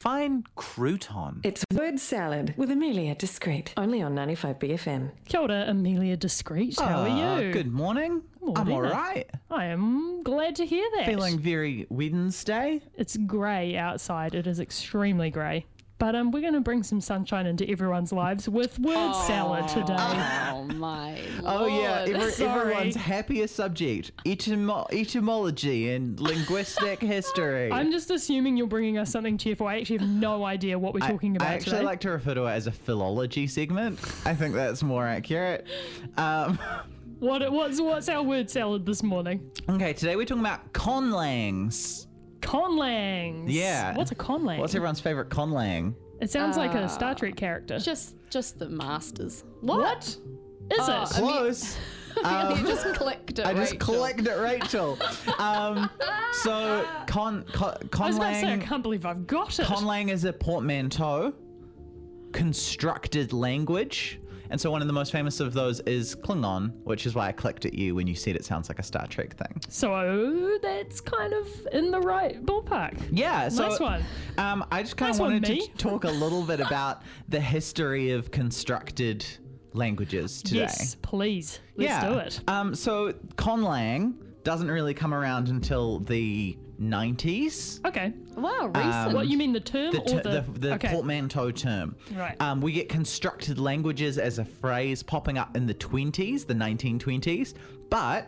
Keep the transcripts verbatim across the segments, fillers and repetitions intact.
fine crouton. It's Word Salad with Amelia Discreet, only on ninety-five B F M. Kia ora, Amelia Discreet. How Ah, are you? Good morning. Morning. I'm all right. I am glad to hear that. Feeling very Wednesday. It's grey outside. It is extremely grey. But um, we're going to bring some sunshine into everyone's lives with word Oh. salad today. Oh my Oh yeah, Lord. every, Sorry. everyone's happiest subject: Etymo- etymology and linguistic history. I'm just assuming you're bringing us something cheerful. I actually have no idea what we're I- talking about I actually today. like to refer to it as a philology segment. I think that's more accurate. Um, What what's what's our word salad this morning? okay, today we're talking about conlangs. Conlangs. Yeah. What's a conlang? What's everyone's favorite conlang? It sounds like a Uh, Star Trek character. Just just the masters. What? Is Oh, it? I mean- Close. you just clicked it. I just Rachel. clicked it, Rachel. um, so con, con I was about to say, I conlang can't believe I've got it. conlang is a portmanteau constructed language. And so one of the most famous of those is Klingon, which is why I clicked at you when you said it sounds like a Star Trek thing. So that's kind of in the right ballpark. Yeah, so Nice one. Um, I just kind Nice of one, wanted me. to talk a little bit about the history of constructed languages today. Yes, please. Let's yeah. do it. Um, so conlang doesn't really come around until the nineties. Okay. Wow, recent. What, you mean the term The, or ter- the... the, the okay. portmanteau term. Right. Um, we get constructed languages as a phrase popping up in the twenties, the nineteen twenties, but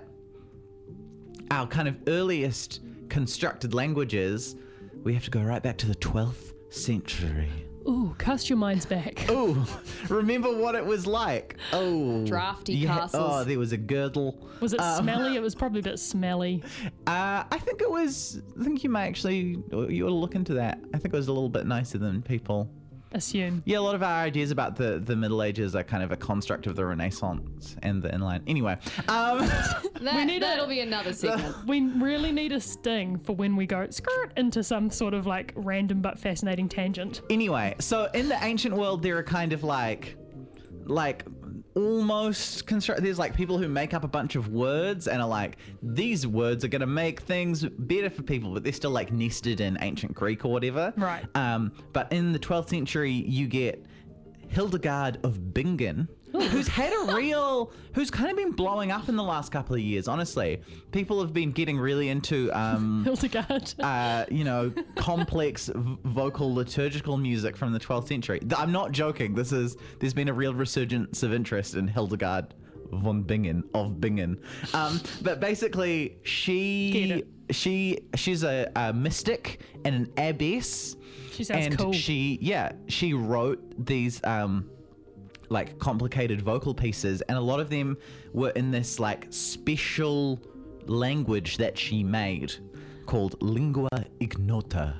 our kind of earliest constructed languages, we have to go right back to the twelfth century. Ooh, cast your minds back. Oh, remember what it was like? Oh, Drafty you ha- castles. oh, there was a girdle. Was it Um, smelly? It was probably a bit smelly. Uh, I think it was. I think you might actually. You ought to look into that. I think it was a little bit nicer than people. Assume. Yeah, a lot of our ideas about the, the Middle Ages are kind of a construct of the Renaissance and the inline. Anyway, um, that, we need that'll a- be another segment. We really need a sting for when we go skirt into some sort of like random but fascinating tangent. anyway, so in the ancient world, there are kind of like, like almost construct. There's like people who make up a bunch of words and are like, these words are gonna make things better for people, but they're still like nested in ancient Greek or whatever. Right. Um, but in the twelfth century, you get Hildegard of Bingen, who's had a real, who's kind of been blowing up in the last couple of years. Honestly, people have been getting really into, um, Hildegard. uh, you know, complex v- vocal liturgical music from the twelfth century. Th- I'm not joking. This is there's been a real resurgence of interest in Hildegard von Bingen of Bingen. Um, but basically, Get she it. she she's a, a mystic and an abbess. She sounds and cool. she yeah she wrote these um like complicated vocal pieces, and a lot of them were in this like special language that she made called lingua ignota.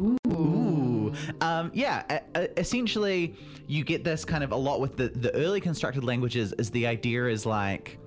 Ooh. Um, yeah, e- e- essentially you get this kind of a lot with the, the early constructed languages is the idea is like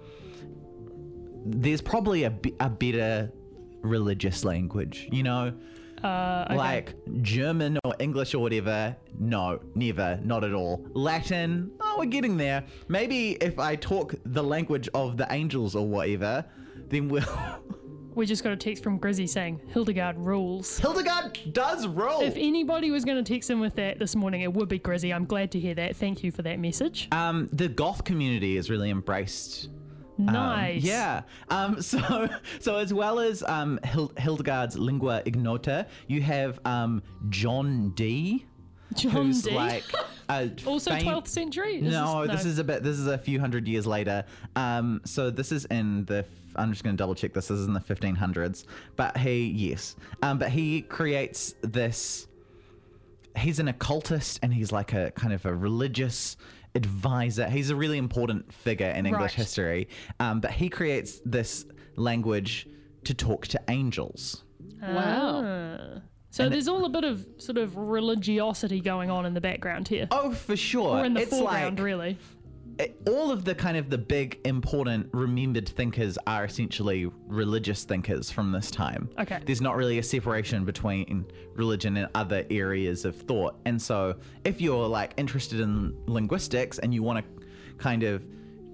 there's probably a, b- a better religious language, you know? Uh, okay. Like German or English or whatever, no, never, not at all. Latin, oh, we're getting there. Maybe if I talk the language of the angels or whatever, then we'll... We just got a text from Grizzy saying Hildegard rules. Hildegard does roll! If anybody was going to text in with that this morning, it would be Grizzy. I'm glad to hear that. Thank you for that message. Um, the goth community is really embraced. um, Nice. yeah. Um, so, so as well as um, Hil- Hildegard's lingua ignota, you have um, John Dee. John who's Dee. like a Also fam- twelfth century? Is No, this is a bit. This is a few hundred years later. Um, so this is in the. I'm just going to double check this. This is in the fifteen hundreds. But he, yes. Um, but he creates this. He's an occultist, and he's like a kind of a religious advisor. He's a really important figure in English Right. history. Um, but he creates this language to talk to angels. Wow. Ah. So And there's all a bit of sort of religiosity going on in the background here. Oh, for sure. Or in the it's foreground, like, really. it- all of the kind of the big important remembered thinkers are essentially religious thinkers from this time. Okay. There's not really a separation between religion and other areas of thought. And so if you're like interested in linguistics and you want to kind of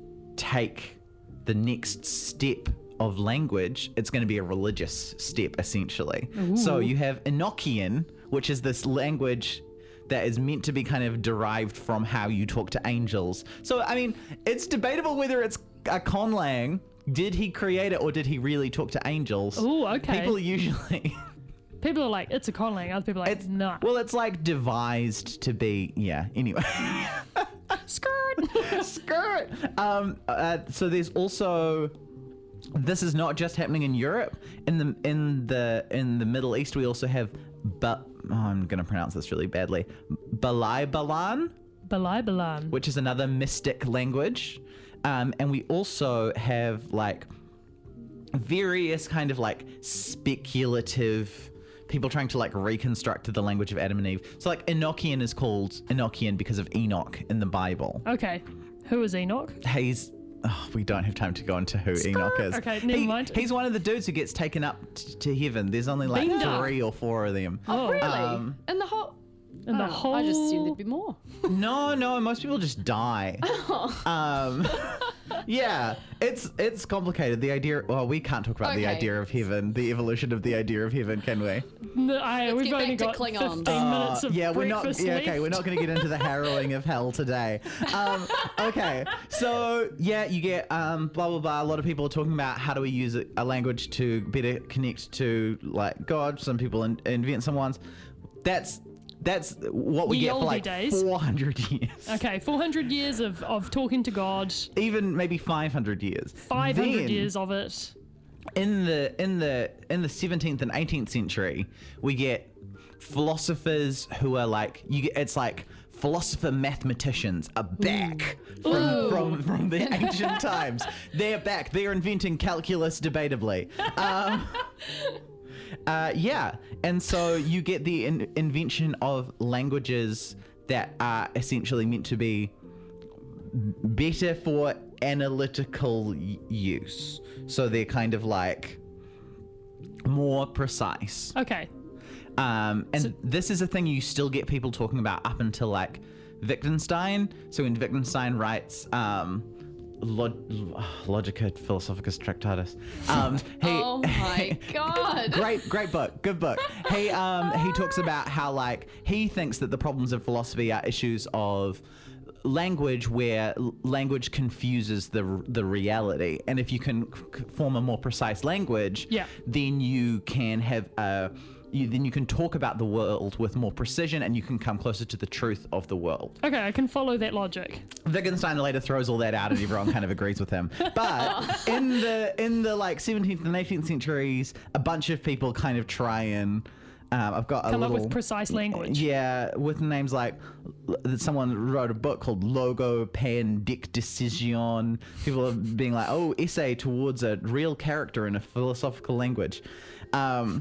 take the next step of language, it's going to be a religious step essentially. So you have Enochian, which is this language that is meant to be kind of derived from how you talk to angels. So, I mean, it's debatable whether it's a conlang. Did he create it or did he really talk to angels? Ooh, okay. People usually... People are like, it's a conlang. Other people are like, It's nah. Well, it's like devised to be, yeah, anyway. Skirt. Skirt. Um, uh, so there's also... This is not just happening in Europe. In the in the in the Middle East, we also have, but oh, I'm gonna pronounce this really badly, Balai-Balan, Balai Balan. which is another mystic language, um, and we also have like various kind of like speculative people trying to like reconstruct the language of Adam and Eve. So like Enochian is called Enochian because of Enoch in the Bible. Okay. Who is Enoch? He's oh, we don't have time to go into who Enoch is. Okay, never He- mind. He's one of the dudes who gets taken up t- to heaven. There's only like Bingo. three or four of them. Oh, Really? Um, and the whole. And the Oh, whole. I just assumed there'd be more. No, no, most people just die. Um, yeah, it's it's complicated. The idea. Well, we can't talk about the Okay. idea of heaven, the evolution of the idea of heaven, can we? No, I, Let's we've get only back to got Klingons. fifteen minutes of yeah, we're not. breakfast Yeah, left. okay, we're not going to get into the harrowing of hell today. Um, okay, so yeah, you get um, blah blah blah. A lot of people are talking about how do we use a, a language to better connect to like God. Some people in, invent some ones. That's that's what we Ye get for olde like days. four hundred years. Okay, four hundred years of, of talking to God, Even maybe five hundred years. five hundred Then, years of it. in the in the in the seventeenth and eighteenth century, we get philosophers who are like you get it's like philosopher mathematicians are back from, Ooh. from from the ancient times. They're back. They're inventing calculus debatably. Um, uh, yeah, and so you get the in- invention of languages that are essentially meant to be better for analytical y- use. So they're kind of like more precise. Okay. Um, and this is a thing you still get people talking about up until like Wittgenstein. So when Wittgenstein writes um, Log- Logica Philosophicus Tractatus, um, he, Oh my god. great, great book, good book. He um, he talks about how like he thinks that the problems of philosophy are issues of language where l- language confuses the r- the reality, and if you can c- form a more precise language, Yeah. then you can have a you, then you can talk about the world with more precision, and you can come closer to the truth of the world. Okay, I can follow that logic. Wittgenstein later throws all that out, and everyone kind of agrees with him. But in the in the like seventeenth and eighteenth centuries, a bunch of people kind of try and um, I've got a Come up little with precise language. yeah, with names like someone wrote a book called Logo Pandic Decision. People are being like, oh, essay towards a real character in a philosophical language. Um,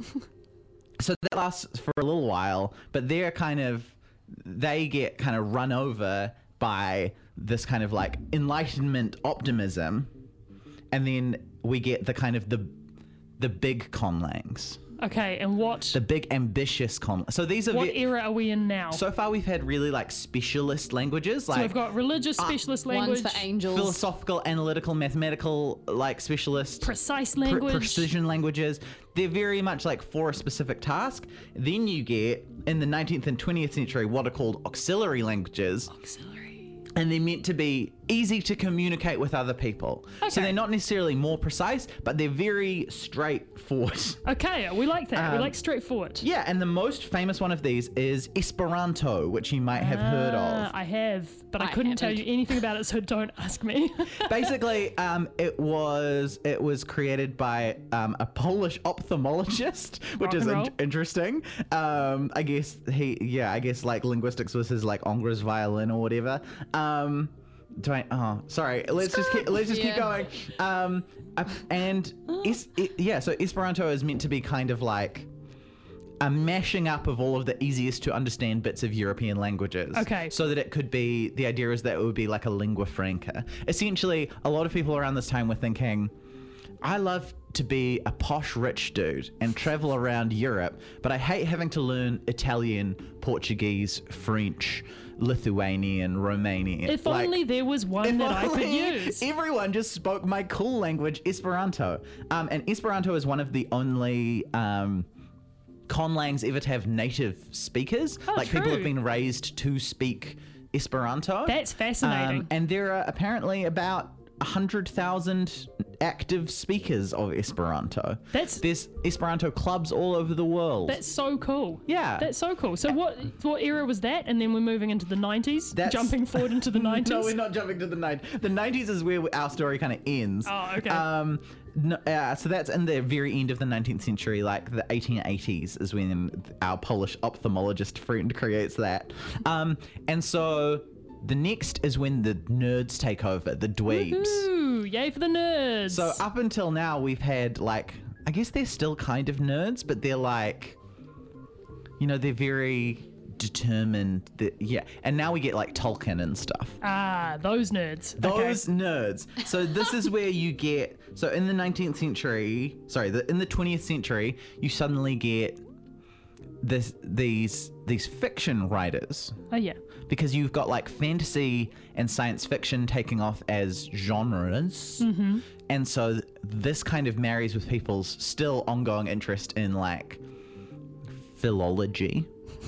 so that lasts for a little while, but they're kind of they get kind of run over by this kind of like Enlightenment optimism, and then we get the kind of the the big conlangs. Okay, and what The big ambitious con. So these are what ve- era are we in now? so far we've had really like specialist languages, So like we've got religious specialist language, One's for angels. philosophical, analytical, mathematical, like specialist precise pre- language. precision languages. They're very much like for a specific task. Then you get in the nineteenth and twentieth century what are called auxiliary languages. Auxiliary. And they're meant to be easy to communicate with other people. So Okay. they're not necessarily more precise, but they're very straightforward. Okay, we like that. we Um, like straightforward. Yeah, and the most famous one of these is Esperanto, which you might have heard Ah, of. I have, but I, I couldn't tell you haven't. anything about it, so don't ask me. Basically, um, it was it was created by um, a Polish ophthalmologist, which Rock is and in- roll. interesting. Um, I guess he, yeah, I guess like linguistics was his like Ingres violin or whatever. Um, do I? Oh, sorry. Let's just keep, let's just keep Yeah. going. Um, uh, and is it, yeah, so Esperanto is meant to be kind of like a mashing up of all of the easiest to understand bits of European languages. Okay. So that it could be, the idea is that it would be like a lingua franca. Essentially, a lot of people around this time were thinking, I love to be a posh rich dude and travel around Europe, but I hate having to learn Italian, Portuguese, French, Lithuanian, Romanian. If Like, only there was one if that I could only use. Everyone just spoke my cool language, Esperanto. Um, and Esperanto is one of the only um, conlangs ever to have native speakers. Oh, like people have true. been raised to speak Esperanto. That's fascinating. Um, and there are apparently about one hundred thousand active speakers of Esperanto. That's- There's Esperanto clubs all over the world. That's so cool. Yeah. That's so cool. So what what era was that? And then we're moving into the nineties? That's- Jumping forward into the nineties? No, we're not jumping to the nineties. The nineties is where our story kind of ends. Oh, okay. Um, no, uh, so that's in the very end of the nineteenth century, like the eighteen eighties is when our Polish ophthalmologist friend creates that. Um, and so the next is when the nerds take over, the dweebs. Ooh, yay for the nerds. So up until now, we've had like, I guess they're still kind of nerds, but they're like, you know, they're very determined. That, yeah. And now we get like Tolkien and stuff. Ah, those nerds. Those Okay. nerds. So this is where you get. So in the nineteenth century, sorry, the, in the twentieth century, you suddenly get this these these fiction writers. Oh, yeah. Because you've got like fantasy and science fiction taking off as genres. Mm-hmm. And so th- this kind of marries with people's still ongoing interest in like philology,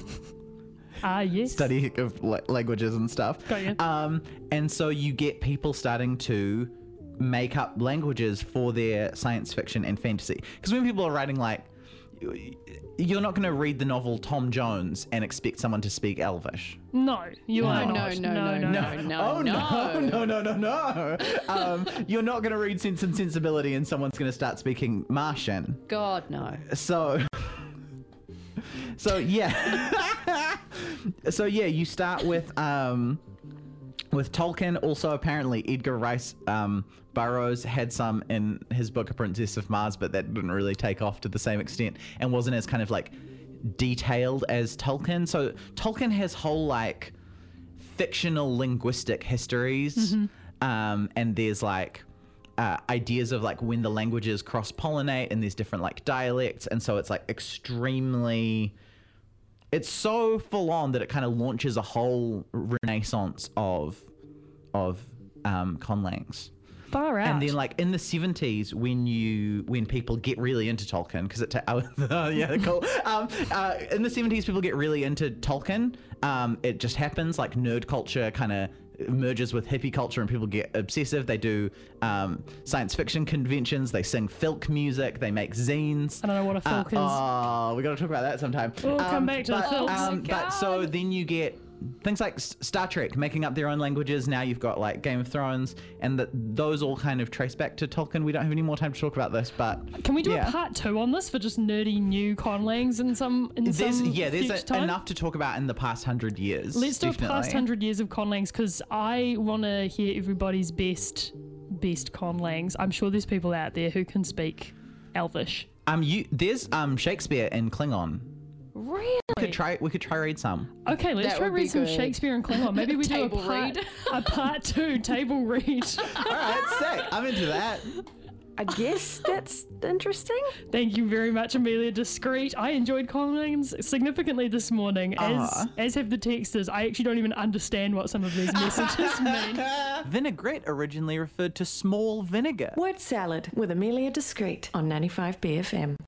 Ah, yes. study of la- languages and stuff. Got you. Um, and so you get people starting to make up languages for their science fiction and fantasy. Because when people are writing like, you're not going to read the novel Tom Jones and expect someone to speak Elvish. No, you No, are no, not. no, no, no, no, no, oh no, no. no, no, no, no. Um, you're not going to read Sense and Sensibility and someone's going to start speaking Martian. God, no. So, so yeah, so yeah, you start with um, with Tolkien. Also, apparently Edgar Rice um, Burroughs had some in his book A Princess of Mars, but that didn't really take off to the same extent and wasn't as kind of like detailed as Tolkien. So Tolkien has whole like fictional linguistic histories, um, and there's like uh, ideas of like when the languages cross-pollinate, and there's different like dialects, and so it's like extremely. It's so full on that it kind of launches a whole renaissance of of um, conlangs. Far out. And then, like in the seventies, when you when people get really into Tolkien, because it ta- oh, yeah, cool. Um, uh, in the seventies, people get really into Tolkien. Um, it just happens. Like nerd culture kind of merges with hippie culture, and people get obsessive. They do um, science fiction conventions. They sing filk music. They make zines. I don't know what a Uh, filk is. Oh, we got to talk about that sometime. We'll come back to the but, filks. Um, Oh my but so God. then you get things like S- Star Trek making up their own languages. Now you've got like Game of Thrones, and that those all kind of trace back to Tolkien. We don't have any more time to talk about this, but Can we do yeah. a part two on this for just nerdy new conlangs in some in There's, some yeah, there's future a, time? enough to talk about in the past hundred years. Let's do a definitely. past hundred years of conlangs because I want to hear everybody's best best conlangs. I'm sure there's people out there who can speak Elvish. Um, you there's um Shakespeare in Klingon. Really? We could try. We could try read some. Okay, let's That try would read be some good. Shakespeare and Klingon. Maybe we do a Table part read. a part two table read. All right, sick. I'm into that. I guess that's interesting. Thank you very much, Amelia Discreet. I enjoyed conlangs significantly this morning, as Aw. as have the texters. I actually don't even understand what some of these messages mean. Vinaigrette originally referred to small vinegar. Word salad with Amelia Discreet on ninety-five B F M.